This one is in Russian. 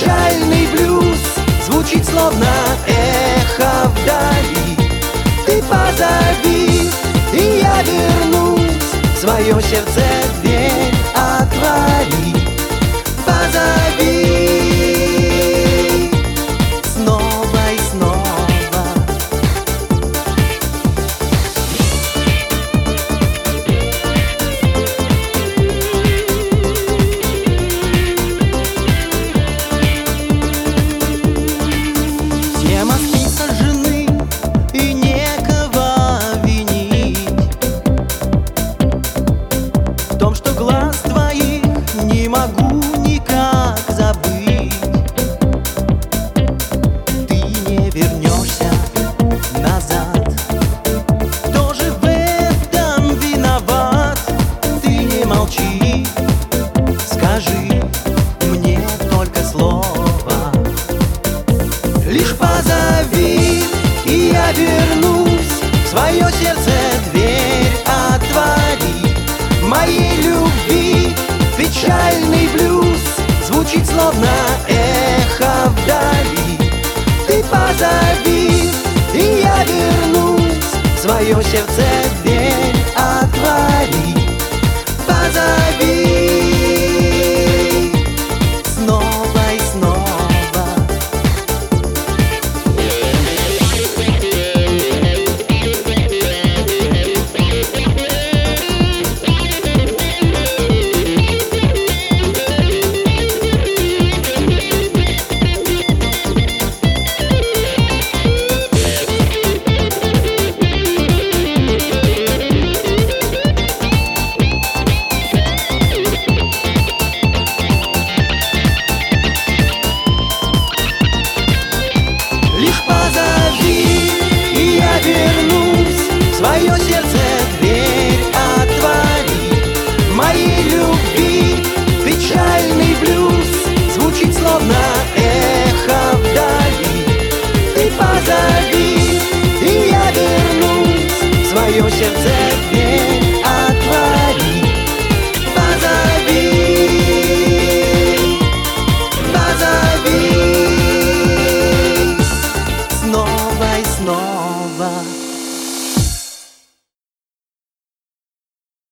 Печальный блюз звучит словно эхо вдали. Ты позови, и я вернусь, в свое сердце дверь отвори. Позови снова и снова. Все мосты сожжены, и некого винить в том, что глаз твоих не могу никак забыть. Ты не вернешься назад. Кто же в этом виноват? Ты не молчи, скажи мне только слово. Лишь позови, и я вернусь, в свое сердце дверь отвори. Моей любви печальный блюз звучит словно эхо вдали. Ты позови, и я вернусь, в свое сердце дверь отвори. Позови снова и снова. Лишь позови, и я вернусь, в свое сердце дверь отвори. Моей любви печальный блюз звучит словно эхо вдали. Ты позови, и я вернусь, в свое сердце